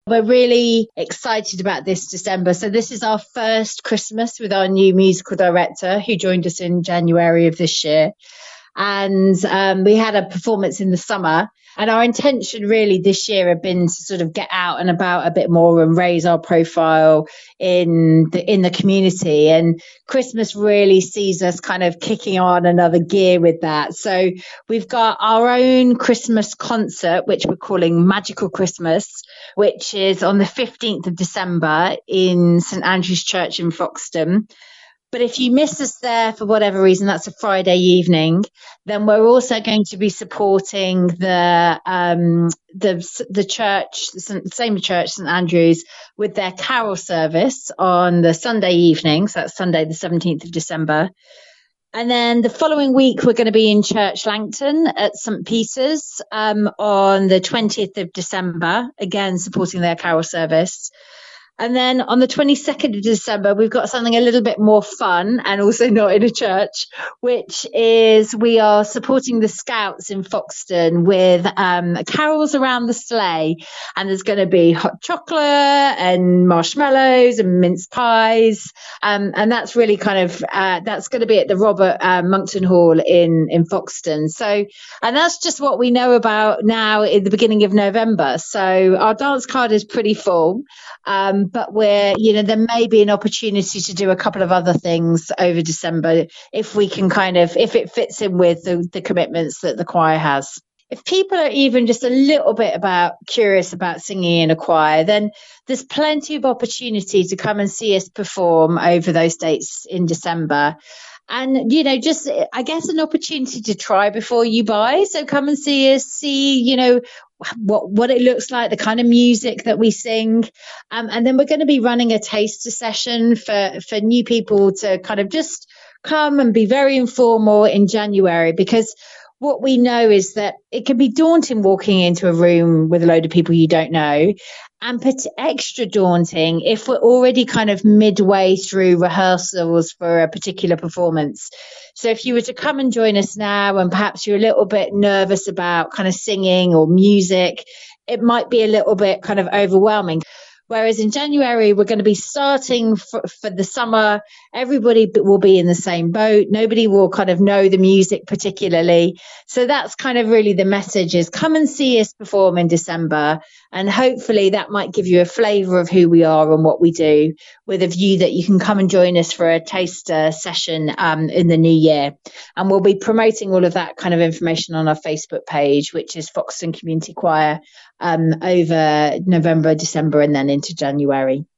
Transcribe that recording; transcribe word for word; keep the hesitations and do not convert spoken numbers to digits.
We're really excited about this December. So this is our first Christmas with our new musical director who joined us in January of this year. And um, we had a performance in the summer. And our intention really this year had been to sort of get out and about a bit more and raise our profile in the in the community. And Christmas really sees us kind of kicking on another gear with that. So we've got our own Christmas concert, which we're calling Magical Christmas, which is on the fifteenth of December in St Andrew's Church in Foxton. But if you miss us there for whatever reason, that's a Friday evening, then we're also going to be supporting the um, the the church, the same church, St Andrews, with their carol service on the Sunday evening. So that's Sunday, the seventeenth of December. And then the following week, we're going to be in Church Langton at St Peter's um, on the twentieth of December, again supporting their carol service. And then on the twenty-second of December, we've got something a little bit more fun and also not in a church, which is we are supporting the Scouts in Foxton with um, carols around the sleigh. And there's going to be hot chocolate and marshmallows and mince pies. Um, and that's really kind of, uh, that's going to be at the Robert uh, Monckton Hall in, in Foxton. So, and that's just what we know about now in the beginning of November. So our dance card is pretty full. Um, but we're, you know, there may be an opportunity to do a couple of other things over December if we can kind of, if it fits in with the, the commitments that the choir has. If people are even just a little bit about curious about singing in a choir, then there's plenty of opportunity to come and see us perform over those dates in December. And, you know, just, I guess, an opportunity to try before you buy. So come and see us, see, you know, what what it looks like, the kind of music that we sing. Um, and then we're going to be running a taster session for, for new people to kind of just come and be very informal in January, because what we know is that it can be daunting walking into a room with a load of people you don't know, and put extra daunting if we're already kind of midway through rehearsals for a particular performance. So if you were to come and join us now and perhaps you're a little bit nervous about kind of singing or music, it might be a little bit kind of overwhelming. Whereas in January, we're going to be starting for, for the summer. Everybody will be in the same boat. Nobody will kind of know the music particularly. So that's kind of really the message, is come and see us perform in December. And hopefully that might give you a flavour of who we are and what we do, with a view that you can come and join us for a taster session um, in the new year. And we'll be promoting all of that kind of information on our Facebook page, which is Foxton Community Choir, um, over November, December, and then into January.